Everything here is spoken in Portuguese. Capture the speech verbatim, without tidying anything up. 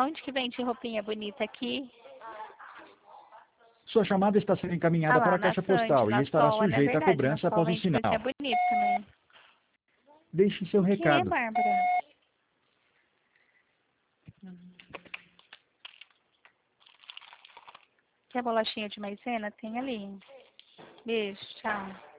Onde que vende roupinha bonita aqui? Sua chamada está sendo encaminhada Ah lá, para a na caixa Sandy, postal e na estará Sol, é sujeita à verdade, na cobrança Sol após o vende coisinha sinal. bonita também. Deixe seu O que é, recado. Bárbara? Quer bolachinha de maisena? Tem ali. Beijo, tchau.